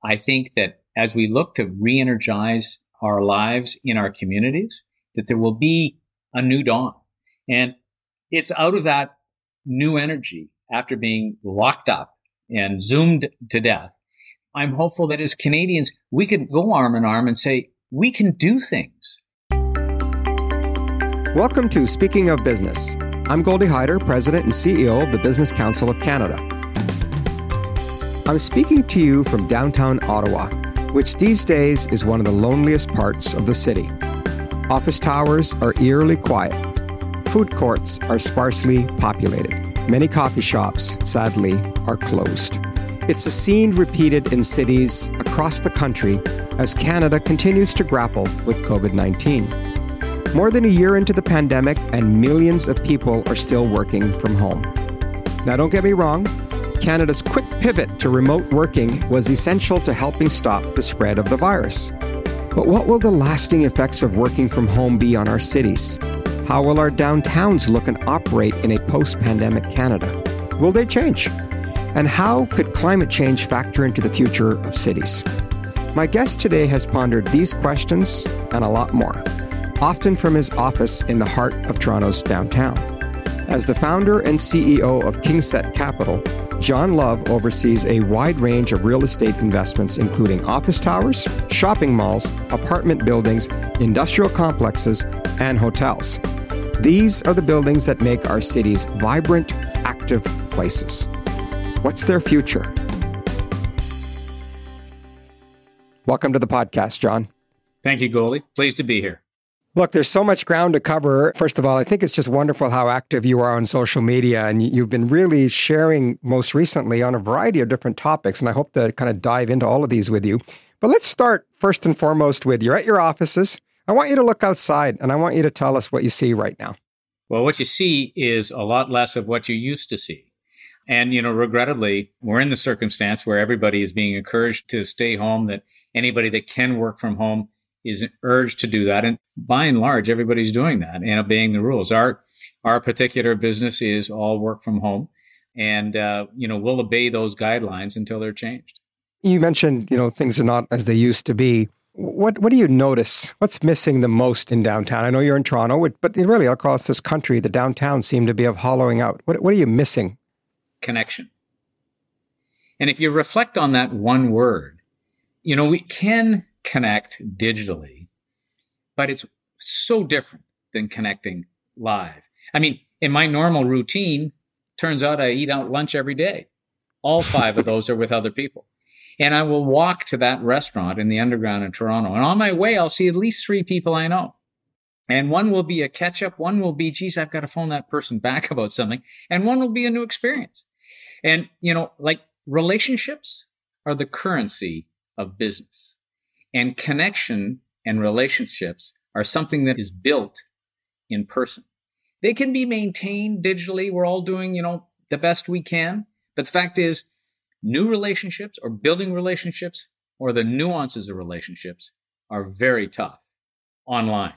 I think that as we look to re-energize our lives in our communities, that there will be a new dawn. And it's out of that new energy after being locked up and zoomed to death. I'm hopeful that as Canadians, we can go arm in arm and say, we can do things. Welcome to Speaking of Business. I'm Goldie Hyder, President and CEO of the Business Council of Canada. I'm speaking to you from downtown Ottawa, which these days is one of the loneliest parts of the city. Office towers are eerily quiet. Food courts are sparsely populated. Many coffee shops, sadly, are closed. It's a scene repeated in cities across the country as Canada continues to grapple with COVID-19. More than a year into the pandemic, and millions of people are still working from home. Now, don't get me wrong, Canada's quick pivot to remote working was essential to helping stop the spread of the virus. But what will the lasting effects of working from home be on our cities? How will our downtowns look and operate in a post-pandemic Canada? Will they change? And how could climate change factor into the future of cities? My guest today has pondered these questions and a lot more, often from his office in the heart of Toronto's downtown. As the founder and CEO of Kingset Capital, John Love oversees a wide range of real estate investments, including office towers, shopping malls, apartment buildings, industrial complexes, and hotels. These are the buildings that make our cities vibrant, active places. What's their future? Welcome to the podcast, John. Thank you, Goldie. Pleased to be here. Look, there's so much ground to cover. First of all, I think it's just wonderful how active you are on social media, and you've been really sharing most recently on a variety of different topics, and I hope to kind of dive into all of these with you. But let's start first and foremost with you're at your offices. I want you to look outside, and I want you to tell us what you see right now. Well, what you see is a lot less of what you used to see. And, regrettably, we're in the circumstance where everybody is being encouraged to stay home, that anybody that can work from home is urged to do that. And by and large, everybody's doing that and obeying the rules. Our particular business is all work from home. And, we'll obey those guidelines until they're changed. You mentioned, things are not as they used to be. What do you notice? What's missing the most in downtown? I know you're in Toronto, but really across this country, the downtown seem to be hollowing out. What are you missing? Connection. And if you reflect on that one word, we can connect digitally, but it's so different than connecting live. I mean, in my normal routine, turns out I eat out lunch every day. All 5 of those are with other people. And I will walk to that restaurant in the Underground in Toronto. And on my way, I'll see at least 3 people I know. And one will be a catch-up. One will be, geez, I've got to phone that person back about something. And one will be a new experience. And, relationships are the currency of business. And connection and relationships are something that is built in person. They can be maintained digitally. We're all doing, the best we can. But the fact is, new relationships or building relationships or the nuances of relationships are very tough online.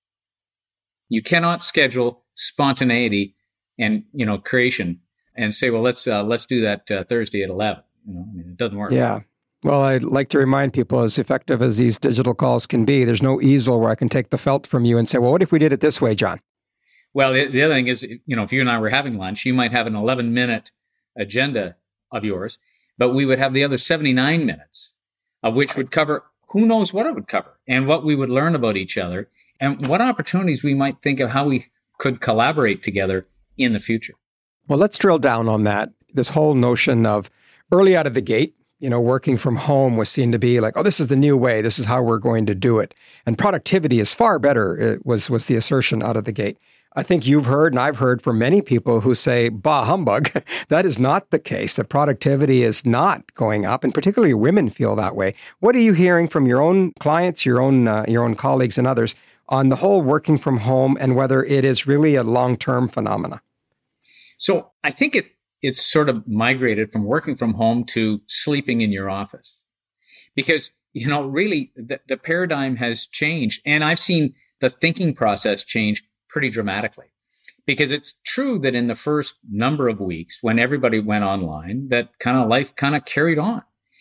You cannot schedule spontaneity and, creation and say, well, let's do that Thursday at 11. It doesn't work. Yeah. Well, I'd like to remind people, as effective as these digital calls can be, there's no easel where I can take the felt from you and say, well, what if we did it this way, John? Well, the other thing is, if you and I were having lunch, you might have an 11-minute agenda of yours, but we would have the other 79 minutes of which would cover who knows what it would cover and what we would learn about each other and what opportunities we might think of how we could collaborate together in the future. Well, let's drill down on that. This whole notion of early out of the gate, working from home was seen to be like, oh, this is the new way. This is how we're going to do it. And productivity is far better, it was the assertion out of the gate. I think you've heard, and I've heard from many people who say, bah humbug, that is not the case. The productivity is not going up, and particularly women feel that way. What are you hearing from your own clients, your own colleagues and others on the whole working from home and whether it is really a long-term phenomena? So I think it's sort of migrated from working from home to sleeping in your office. Because, really the paradigm has changed. And I've seen the thinking process change pretty dramatically. Because it's true that in the first number of weeks when everybody went online, that kind of life kind of carried on.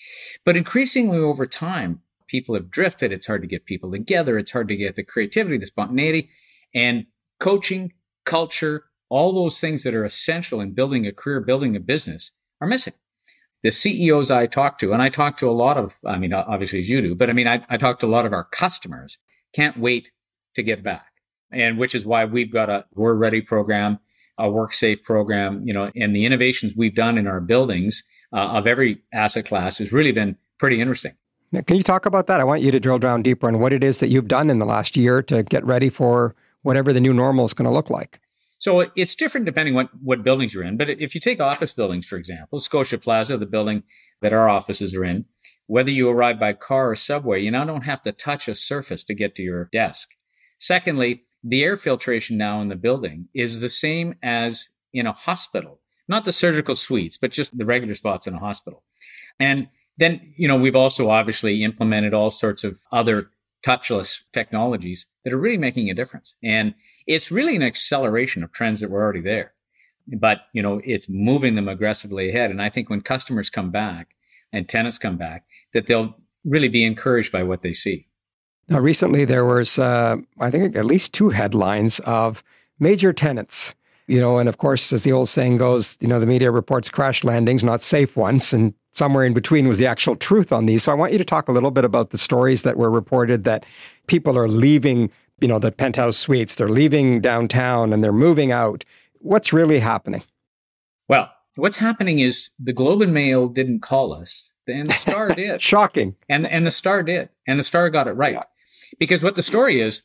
But increasingly over time, people have drifted. It's hard to get people together. It's hard to get the creativity, the spontaneity, and coaching, culture, all those things that are essential in building a career, building a business are missing. The CEOs I talk to, and I talk to a lot of, I mean, obviously as you do, but I mean, I talk to a lot of our customers, can't wait to get back. And which is why we've got a We're Ready program, a Work Safe program, and the innovations we've done in our buildings of every asset class has really been pretty interesting. Now, can you talk about that? I want you to drill down deeper on what it is that you've done in the last year to get ready for whatever the new normal is going to look like. So it's different depending what buildings you're in. But if you take office buildings, for example, Scotia Plaza, the building that our offices are in, whether you arrive by car or subway, you now don't have to touch a surface to get to your desk. Secondly, the air filtration now in the building is the same as in a hospital, not the surgical suites, but just the regular spots in a hospital. And then, we've also obviously implemented all sorts of other touchless technologies that are really making a difference. And it's really an acceleration of trends that were already there. But, it's moving them aggressively ahead. And I think when customers come back and tenants come back, that they'll really be encouraged by what they see. Now, recently there was, I think, at least 2 headlines of major tenants, and of course, as the old saying goes, the media reports crash landings, not safe ones. And somewhere in between was the actual truth on these. So I want you to talk a little bit about the stories that were reported that people are leaving, the penthouse suites, they're leaving downtown and they're moving out. What's really happening? Well, what's happening is the Globe and Mail didn't call us, and the Star did. Shocking. And the Star did. And the Star got it right. Yeah. Because what the story is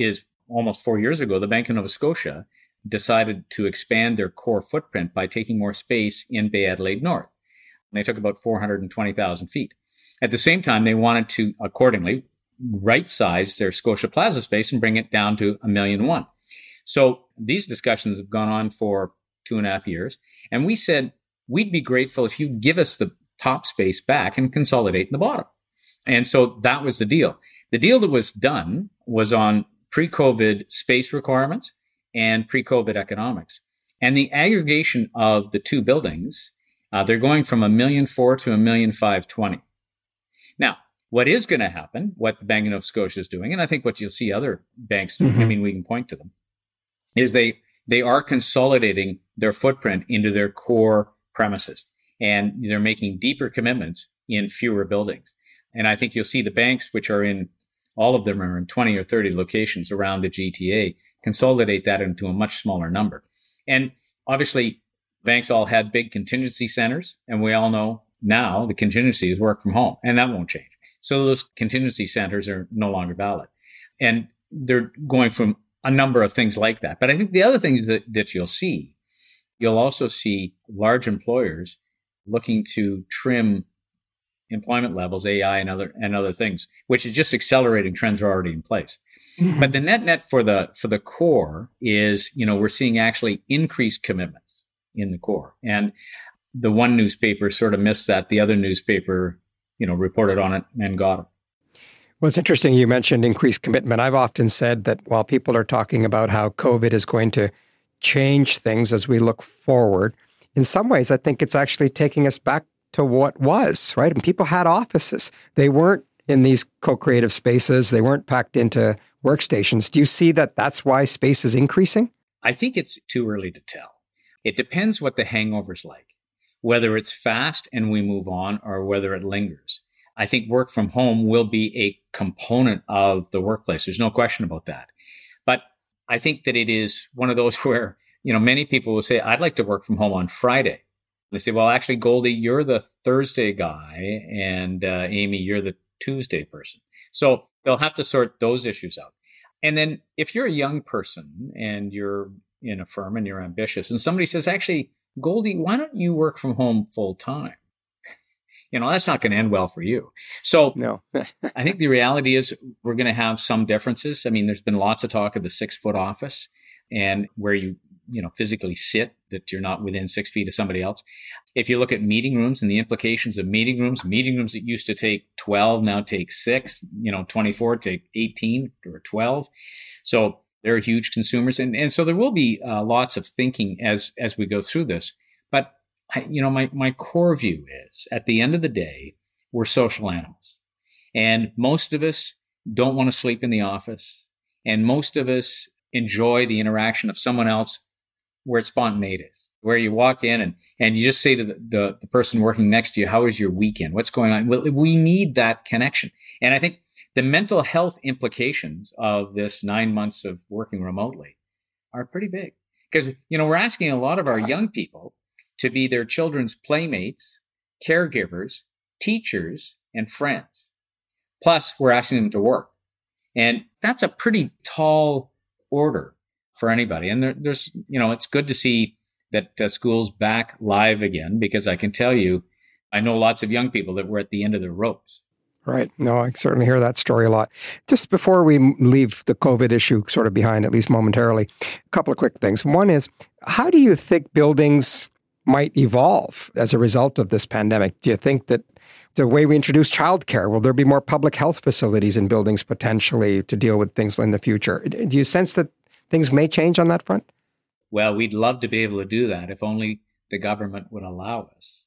almost 4 years ago, the Bank of Nova Scotia decided to expand their core footprint by taking more space in Bay Adelaide North. And they took about 420,000 feet. At the same time, they wanted to, accordingly, right-size their Scotia Plaza space and bring it down to 1.1 million. So these discussions have gone on for 2.5 years. And we said, we'd be grateful if you give us the top space back and consolidate in the bottom. And so that was the deal. The deal that was done was on pre-COVID space requirements and pre-COVID economics. And the aggregation of the 2 buildings, they're going from 1.4 million to 1.520 million. Now, what is going to happen, what the Bank of Nova Scotia is doing, and I think what you'll see other banks doing, we can point to them, is they are consolidating their footprint into their core premises. And they're making deeper commitments in fewer buildings. And I think you'll see the banks, which are in, all of them are in 20 or 30 locations around the GTA, consolidate that into a much smaller number. And obviously, banks all had big contingency centers, and we all know now the contingency is work from home, and that won't change. So those contingency centers are no longer valid. And they're going from a number of things like that. But I think the other things that you'll also see large employers looking to trim employment levels, AI and other things, which is just accelerating trends are already in place. Mm-hmm. But the net for the core is, we're seeing actually increased commitments in the core. And the one newspaper sort of missed that. The other newspaper, reported on it and got it. Well, it's interesting you mentioned increased commitment. I've often said that while people are talking about how COVID is going to change things as we look forward, in some ways, I think it's actually taking us back to what was, right? And people had offices. They weren't in these co-creative spaces. They weren't packed into workstations. Do you see that that's why space is increasing? I think it's too early to tell. It depends what the hangover's like, whether it's fast and we move on or whether it lingers. I think work from home will be a component of the workplace. There's no question about that. But I think that it is one of those where, many people will say, I'd like to work from home on Friday. They say, well, actually, Goldie, you're the Thursday guy, and Amy, you're the Tuesday person. So they'll have to sort those issues out. And then if you're a young person and you're in a firm and you're ambitious, and somebody says, actually, Goldie, why don't you work from home full time? That's not going to end well for you. So no. I think the reality is we're going to have some differences. I mean, there's been lots of talk of the 6-foot office and where you physically sit, that you're not within 6 feet of somebody else. If you look at meeting rooms and the implications of meeting rooms that used to take 12 now take 6, 24 take 18 or 12. So they're huge consumers. And so there will be lots of thinking as we go through this. But my core view is, at the end of the day, we're social animals. And most of us don't want to sleep in the office. And most of us enjoy the interaction of someone else where it's spontaneous, where you walk in and you just say to the person working next to you, how was your weekend? What's going on? Well, we need that connection. And I think the mental health implications of this 9 months of working remotely are pretty big. Because, we're asking a lot of our young people to be their children's playmates, caregivers, teachers, and friends. Plus, we're asking them to work. And that's a pretty tall order for anybody. And there's, it's good to see that school's back live again, because I can tell you, I know lots of young people that were at the end of their ropes. Right. No, I certainly hear that story a lot. Just before we leave the COVID issue sort of behind, at least momentarily, a couple of quick things. One is, how do you think buildings might evolve as a result of this pandemic? Do you think that the way we introduce childcare, will there be more public health facilities in buildings potentially to deal with things in the future? Do you sense that things may change on that front? Well, we'd love to be able to do that if only the government would allow us.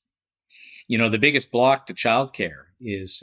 The biggest block to childcare is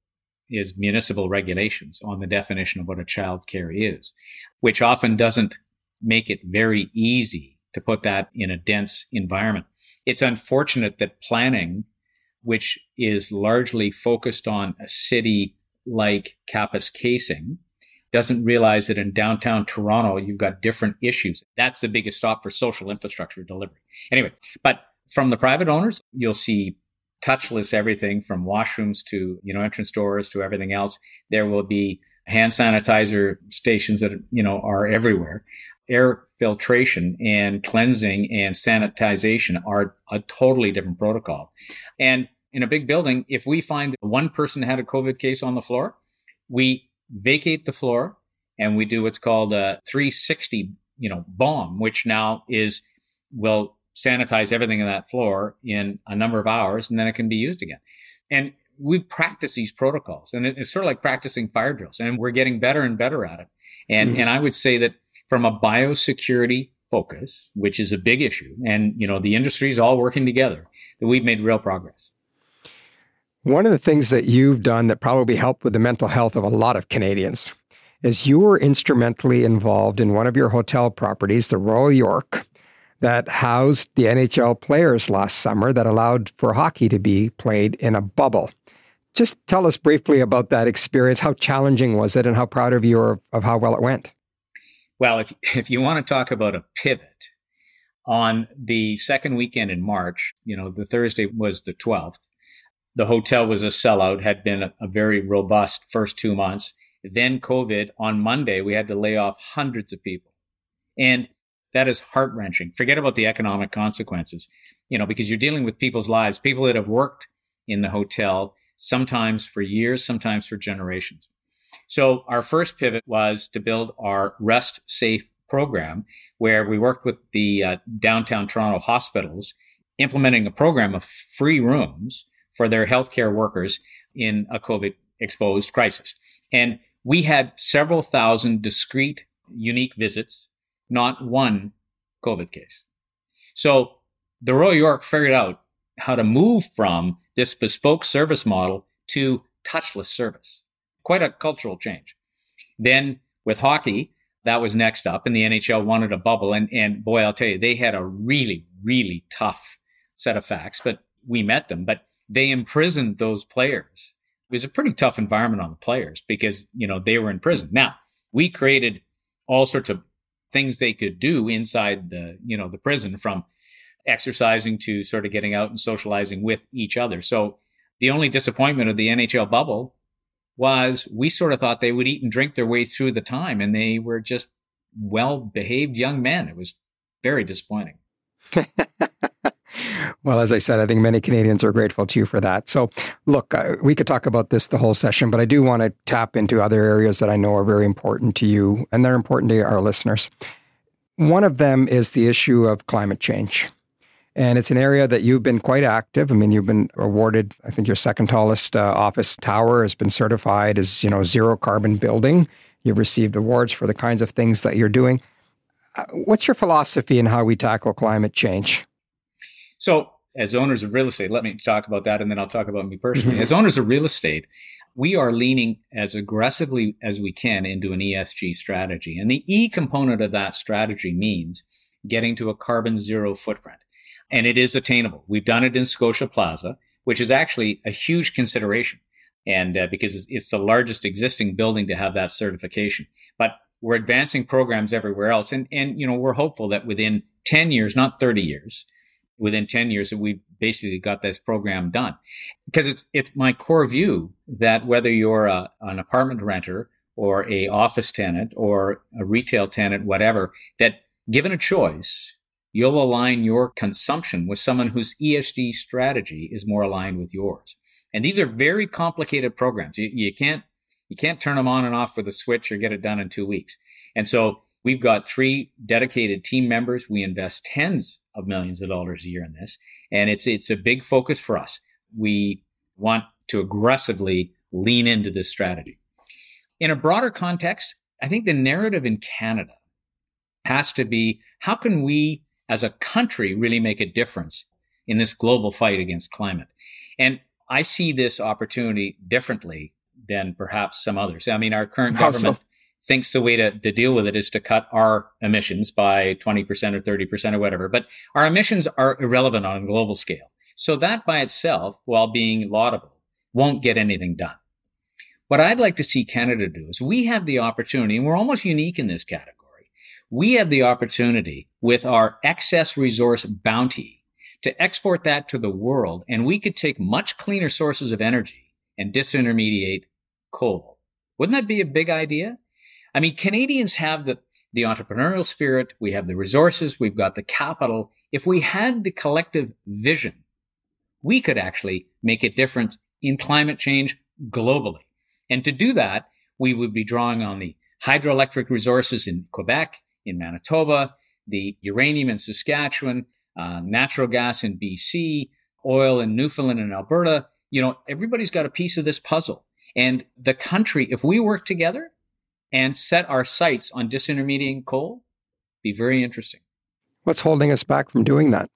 municipal regulations on the definition of what a childcare is, which often doesn't make it very easy to put that in a dense environment. It's unfortunate that planning, which is largely focused on a city like Kapuskasing, doesn't realize that in downtown Toronto, you've got different issues. That's the biggest stop for social infrastructure delivery. Anyway, but from the private owners, you'll see touchless everything from washrooms to, entrance doors to everything else. There will be hand sanitizer stations that, are everywhere. Air filtration and cleansing and sanitization are a totally different protocol. And in a big building, if we find one person had a COVID case on the floor, we vacate the floor and we do what's called a 360, bomb, which now will sanitize everything on that floor in a number of hours, and then it can be used again. And we practice these protocols, and it's sort of like practicing fire drills, and we're getting better and better at it. And I would say that from a biosecurity focus, which is a big issue, and the industry is all working together, that we've made real progress. One of the things that you've done that probably helped with the mental health of a lot of Canadians is you were instrumentally involved in one of your hotel properties, the Royal York, that housed the NHL players last summer, that allowed for hockey to be played in a bubble. Just tell us briefly about that experience. How challenging was it, and how proud of you are of how well it went? Well, if you want to talk about a pivot, on the second weekend in March, the Thursday was the 12th. The hotel was a sellout, had been a very robust first 2 months. Then COVID, on Monday, we had to lay off hundreds of people. And that is heart-wrenching. Forget about the economic consequences, because you're dealing with people's lives, people that have worked in the hotel, sometimes for years, sometimes for generations. So our first pivot was to build our Rest Safe program, where we worked with the downtown Toronto hospitals, implementing a program of free rooms for their healthcare workers in a COVID-exposed crisis. And we had several thousand discrete, unique visits, not one COVID case. So the Royal York figured out how to move from this bespoke service model to touchless service. Quite a cultural change. Then with hockey, that was next up, and the NHL wanted a bubble. And boy, I'll tell you, they had a really, really tough set of facts, but we met them. But they imprisoned those players. It was a pretty tough environment on the players because, they were in prison. Now, we created all sorts of things they could do inside the prison, from exercising to sort of getting out and socializing with each other. So the only disappointment of the NHL bubble was we sort of thought they would eat and drink their way through the time, and they were just well-behaved young men. It was very disappointing. Well, as I said, I think many Canadians are grateful to you for that. So look, we could talk about this the whole session, but I do want to tap into other areas that I know are very important to you, and they're important to our listeners. One of them is the issue of climate change. And it's an area that you've been quite active. I mean, you've been awarded, I think your second tallest office tower has been certified as, zero carbon building. You've received awards for the kinds of things that you're doing. What's your philosophy in how we tackle climate change? So as owners of real estate, let me talk about that and then I'll talk about me personally. As owners of real estate, we are leaning as aggressively as we can into an ESG strategy. And the E component of that strategy means getting to a carbon zero footprint. And it is attainable. We've done it in Scotia Plaza, which is actually a huge consideration. And because it's the largest existing building to have that certification. But we're advancing programs everywhere else. And we're hopeful that within 10 years, not 30 years, within 10 years that we've basically got this program done. Because it's my core view that whether you're an apartment renter or a office tenant or a retail tenant, whatever, that given a choice, you'll align your consumption with someone whose ESG strategy is more aligned with yours. And these are very complicated programs. You can't turn them on and off with a switch or get it done in 2 weeks. And so we've got 3 dedicated team members. We invest tens of millions of dollars a year in this. And it's a big focus for us. We want to aggressively lean into this strategy. In a broader context, I think the narrative in Canada has to be, how can we as a country really make a difference in this global fight against climate? And I see this opportunity differently than perhaps some others. I mean, our current government thinks the way to deal with it is to cut our emissions by 20% or 30% or whatever. But our emissions are irrelevant on a global scale. So that by itself, while being laudable, won't get anything done. What I'd like to see Canada do is we have the opportunity, and we're almost unique in this category. We have the opportunity with our excess resource bounty to export that to the world, and we could take much cleaner sources of energy and disintermediate coal. Wouldn't that be a big idea? I mean, Canadians have the entrepreneurial spirit, we have the resources, we've got the capital. If we had the collective vision, we could actually make a difference in climate change globally. And to do that, we would be drawing on the hydroelectric resources in Quebec, in Manitoba, the uranium in Saskatchewan, natural gas in BC, oil in Newfoundland and Alberta. Everybody's got a piece of this puzzle. And the country, if we work together and set our sights on disintermediating coal, be very interesting. What's holding us back from doing that?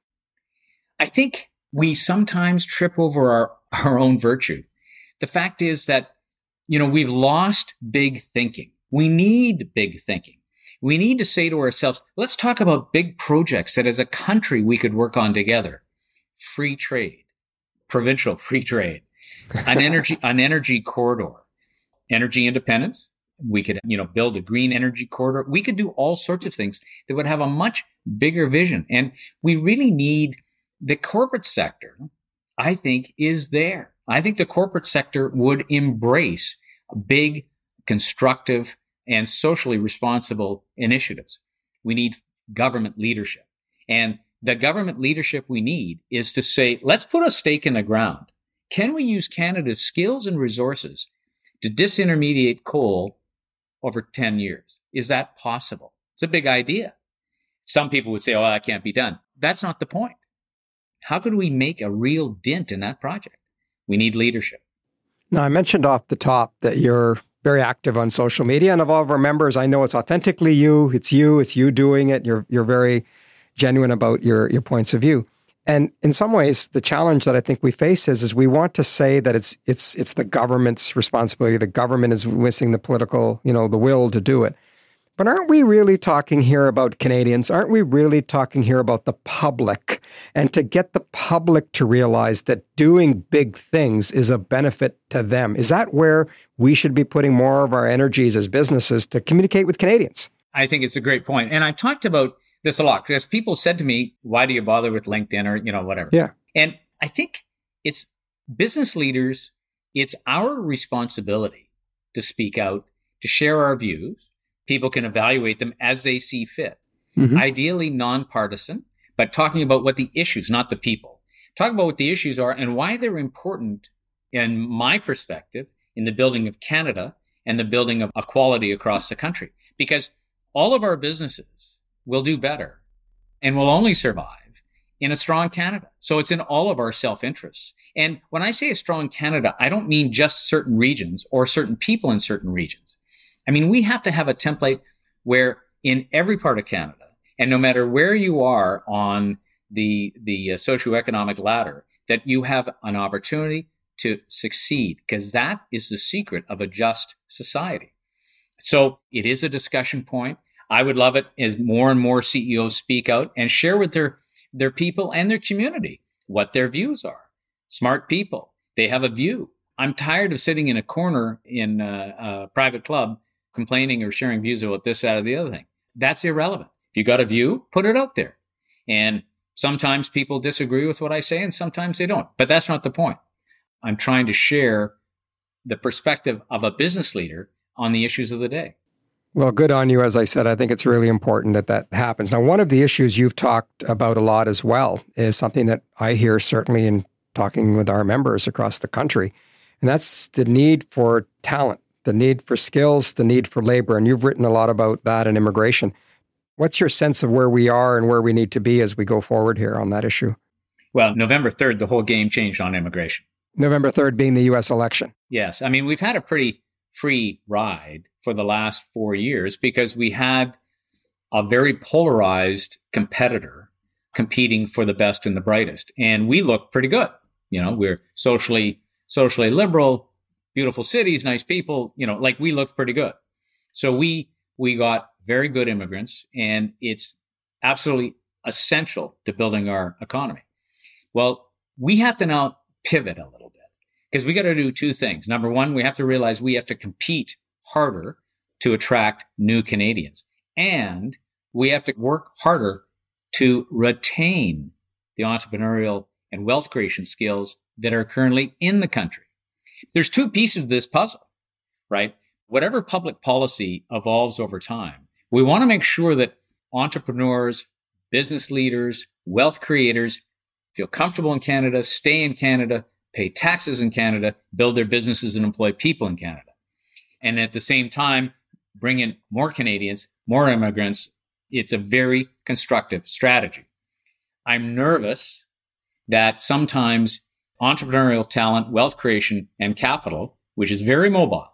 I think we sometimes trip over our own virtue. The fact is that, we've lost big thinking. We need big thinking. We need to say to ourselves, let's talk about big projects that as a country we could work on together. Free trade, provincial free trade, an energy corridor, energy independence. We could, build a green energy corridor. We could do all sorts of things that would have a much bigger vision. And we really need the corporate sector, I think, is there. I think the corporate sector would embrace big, constructive, and socially responsible initiatives. We need government leadership. And the government leadership we need is to say, let's put a stake in the ground. Can we use Canada's skills and resources to disintermediate coal over 10 years? Is that possible? It's a big idea. Some people would say, oh, that can't be done. That's not the point. How could we make a real dent in that project? We need leadership. Now, I mentioned off the top that you're very active on social media, and of all of our members, I know it's authentically you. It's you doing it. You're very genuine about your points of view. And in some ways, the challenge that I think we face is we want to say that it's the government's responsibility. The government is missing the political, the will to do it. But aren't we really talking here about Canadians? Aren't we really talking here about the public? And to get the public to realize that doing big things is a benefit to them. Is that where we should be putting more of our energies as businesses to communicate with Canadians? I think it's a great point. And I've talked about this a lot because people said to me, why do you bother with LinkedIn or, whatever? Yeah. And I think it's business leaders, it's our responsibility to speak out, to share our views. People can evaluate them as they see fit. Mm-hmm. Ideally nonpartisan, but talking about what the issues, not the people. Talk about what the issues are and why they're important, in my perspective, in the building of Canada and the building of equality across the country. Because all of our businesses will do better and will only survive in a strong Canada. So it's in all of our self-interests. And when I say a strong Canada, I don't mean just certain regions or certain people in certain regions. I mean, we have to have a template where in every part of Canada, and no matter where you are on the socioeconomic ladder, that you have an opportunity to succeed, because that is the secret of a just society. So it is a discussion point. I would love it as more and more CEOs speak out and share with their people and their community what their views are. Smart people, they have a view. I'm tired of sitting in a corner in a private club complaining or sharing views about this, that, or the other thing. That's irrelevant. If you got a view, put it out there. And sometimes people disagree with what I say and sometimes they don't. But that's not the point. I'm trying to share the perspective of a business leader on the issues of the day. Well, good on you. As I said, I think it's really important that happens. Now, one of the issues you've talked about a lot as well is something that I hear certainly in talking with our members across the country, and that's the need for talent, the need for skills, the need for labor. And you've written a lot about that in immigration. What's your sense of where we are and where we need to be as we go forward here on that issue? Well, November 3rd, the whole game changed on immigration. November 3rd being the U.S. election. Yes. I mean, we've had a pretty free ride for the last 4 years because we had a very polarized competitor competing for the best and the brightest. And we look pretty good. You know, we're socially liberal, beautiful cities, nice people, you know, like we look pretty good. So we got very good immigrants, and it's absolutely essential to building our economy. Well, we have to now pivot a little bit because we got to do two things. Number one, we have to realize we have to compete harder to attract new Canadians, and we have to work harder to retain the entrepreneurial and wealth creation skills that are currently in the country. There's two pieces of this puzzle, right? Whatever public policy evolves over time, we want to make sure that entrepreneurs, business leaders, wealth creators feel comfortable in Canada, stay in Canada, pay taxes in Canada, build their businesses and employ people in Canada. And at the same time, bring in more Canadians, more immigrants. It's a very constructive strategy. I'm nervous that sometimes entrepreneurial talent, wealth creation, and capital, which is very mobile,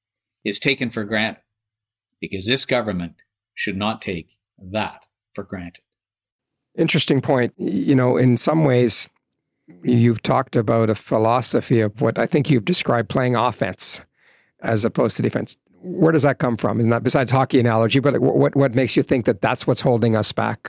is taken for granted because this government should not take that for granted. Interesting point. You know, in some ways, you've talked about a philosophy of what I think you've described playing offense as opposed to defense. Where does that come from? Isn't that besides hockey analogy, but what makes you think that that's what's holding us back?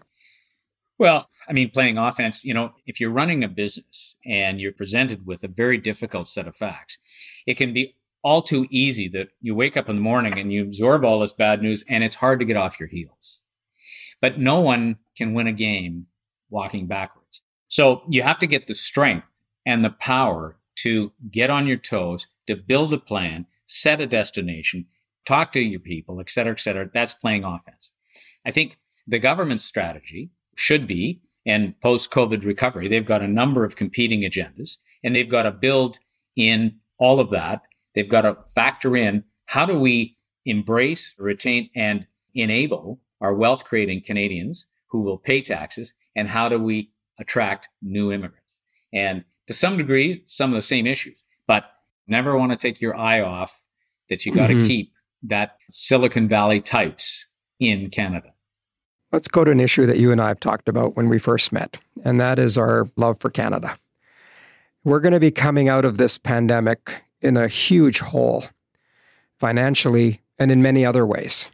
Well, I mean, playing offense, you know, if you're running a business and you're presented with a very difficult set of facts, it can be all too easy that you wake up in the morning and you absorb all this bad news and it's hard to get off your heels. But no one can win a game walking backwards. So you have to get the strength and the power to get on your toes, to build a plan, set a destination, talk to your people, et cetera, et cetera. That's playing offense. I think the government's strategy should be, and post-COVID recovery, they've got a number of competing agendas, and they've got to build in all of that. They've got to factor in how do we embrace, retain, and enable our wealth-creating Canadians who will pay taxes, and how do we attract new immigrants? And to some degree, some of the same issues, but never want to take your eye off that you got to keep that Silicon Valley types in Canada. Let's go to an issue that you and I have talked about when we first met, and that is our love for Canada. We're going to be coming out of this pandemic in a huge hole, financially and in many other ways.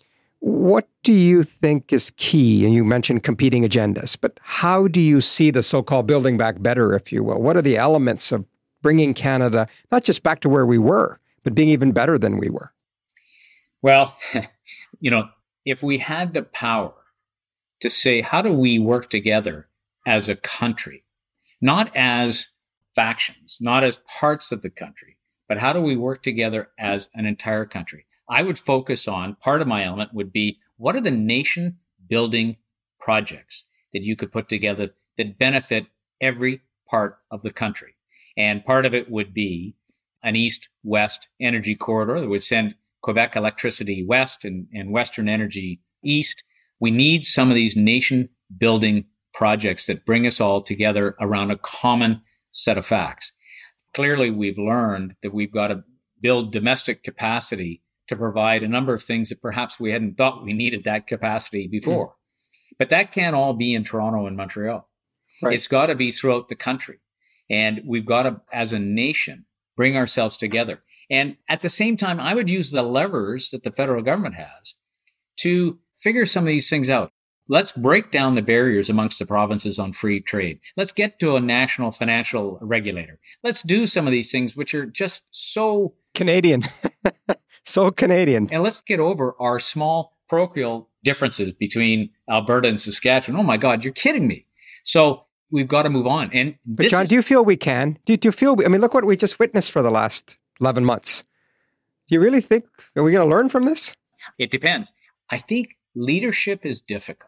What do you think is key? And you mentioned competing agendas, but how do you see the so-called building back better, if you will? What are the elements of bringing Canada, not just back to where we were, but being even better than we were? Well, you know, if we had the power to say, how do we work together as a country, not as factions, not as parts of the country, but how do we work together as an entire country? I would focus on, part of my element would be, what are the nation building projects that you could put together that benefit every part of the country? And part of it would be an east-west energy corridor that would send Quebec electricity west and Western energy east. We need some of these nation-building projects that bring us all together around a common set of facts. Clearly, we've learned that we've got to build domestic capacity to provide a number of things that perhaps we hadn't thought we needed that capacity before. But that can't all be in Toronto and Montreal. Right. It's got to be throughout the country. And we've got to, as a nation, bring ourselves together. And at the same time, I would use the levers that the federal government has to figure some of these things out. Let's break down the barriers amongst the provinces on free trade. Let's get to a national financial regulator. Let's do some of these things which are just so Canadian. So Canadian. And let's get over our small parochial differences between Alberta and Saskatchewan. Oh my God, you're kidding me. So we've got to move on. But John, do you feel we can? Do you feel, I mean, look what we just witnessed for the last 11 months. Do you really think, are we going to learn from this? It depends. I think leadership is difficult.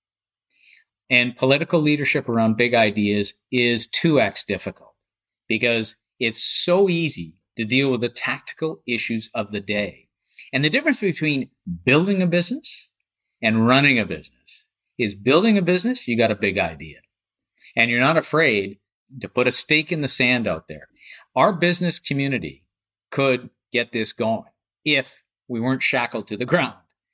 And political leadership around big ideas is 2x difficult because it's so easy to deal with the tactical issues of the day. And the difference between building a business and running a business is building a business, you got a big idea. And you're not afraid to put a stake in the sand out there. Our business community could get this going if we weren't shackled to the ground.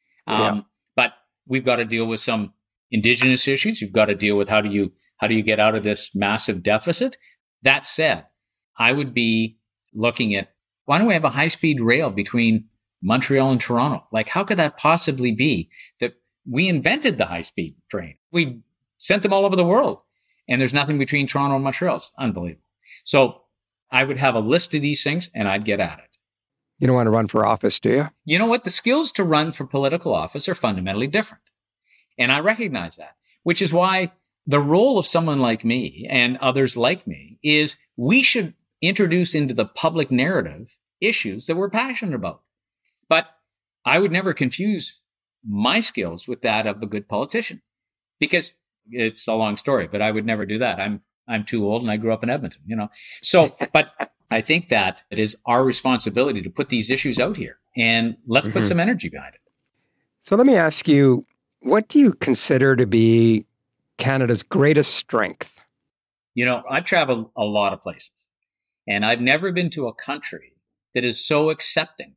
But we've got to deal with some Indigenous issues. You've got to deal with how do you get out of this massive deficit? That said, I would be looking at, why don't we have a high-speed rail between Montreal and Toronto? Like, how could that possibly be that we invented the high-speed train? We sent them all over the world, and there's nothing between Toronto and Montreal. It's unbelievable. So I would have a list of these things, and I'd get at it. You don't want to run for office, do you? You know what? The skills to run for political office are fundamentally different. And I recognize that, which is why the role of someone like me and others like me is we should introduce into the public narrative issues that we're passionate about. But I would never confuse my skills with that of a good politician, because it's a long story, but I would never do that. I'm too old and I grew up in Edmonton, So, but I think that it is our responsibility to put these issues out here, and let's put some energy behind it. So let me ask you, what do you consider to be Canada's greatest strength? I've traveled a lot of places, and I've never been to a country that is so accepting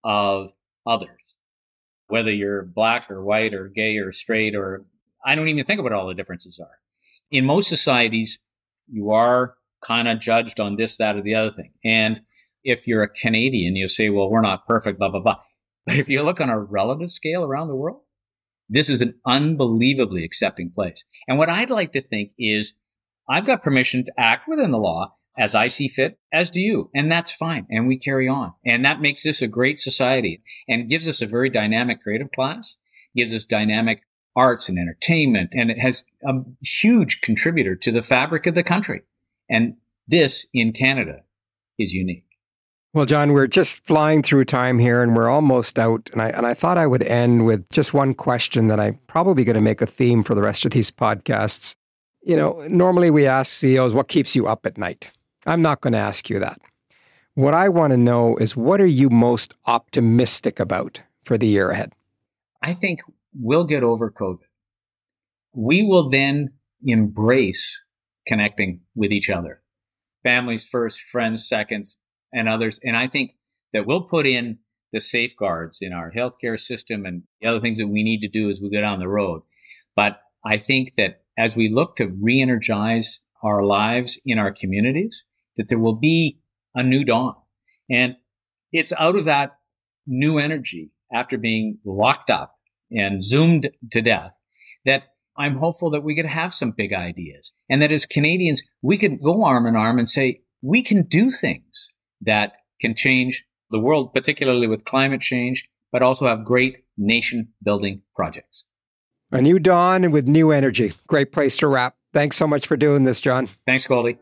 of others, whether you're black or white or gay or straight, or I don't even think about what all the differences are. In most societies, you are kind of judged on this, that, or the other thing. And if you're a Canadian, you say, well, we're not perfect, blah, blah, blah. But if you look on a relative scale around the world, this is an unbelievably accepting place. And what I'd like to think is I've got permission to act within the law as I see fit, as do you. And that's fine. And we carry on. And that makes this a great society and gives us a very dynamic creative class, gives us dynamic arts and entertainment. And it has a huge contributor to the fabric of the country. And this in Canada is unique. Well, John, we're just flying through time here and we're almost out. And I thought I would end with just one question that I'm probably going to make a theme for the rest of these podcasts. Normally we ask CEOs, what keeps you up at night? I'm not going to ask you that. What I want to know is, what are you most optimistic about for the year ahead? I think we'll get over COVID. We will then embrace connecting with each other. Families first, friends second, and others. And I think that we'll put in the safeguards in our healthcare system and the other things that we need to do as we go down the road. But I think that as we look to re-energize our lives in our communities, that there will be a new dawn. And it's out of that new energy after being locked up and zoomed to death that I'm hopeful that we could have some big ideas, and that as Canadians, we could go arm in arm and say, we can do things that can change the world, particularly with climate change, but also have great nation-building projects. A new dawn with new energy. Great place to wrap. Thanks so much for doing this, John. Thanks, Goldie.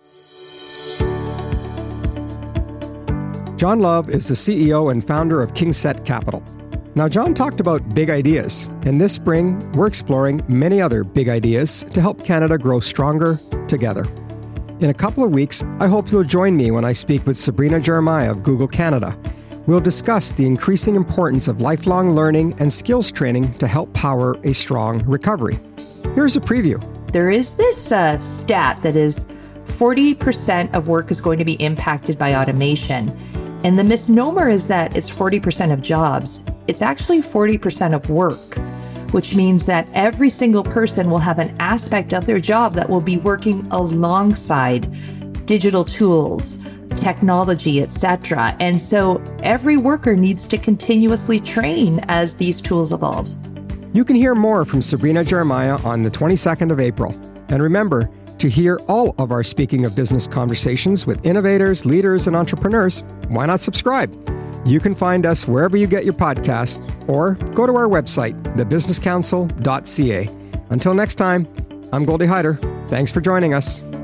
John Love is the CEO and founder of KingSett Capital. Now, John talked about big ideas, and this spring, we're exploring many other big ideas to help Canada grow stronger together. In a couple of weeks, I hope you'll join me when I speak with Sabrina Jeremiah of Google Canada. We'll discuss the increasing importance of lifelong learning and skills training to help power a strong recovery. Here's a preview. There is this stat that is 40% of work is going to be impacted by automation. And the misnomer is that it's 40% of jobs. It's actually 40% of work, which means that every single person will have an aspect of their job that will be working alongside digital tools, technology, etc. And so every worker needs to continuously train as these tools evolve. You can hear more from Sabrina Jeremiah on the 22nd of April. And remember, to hear all of our Speaking of Business conversations with innovators, leaders, and entrepreneurs, why not subscribe? You can find us wherever you get your podcast or go to our website, thebusinesscouncil.ca. Until next time, I'm Goldie Hyder. Thanks for joining us.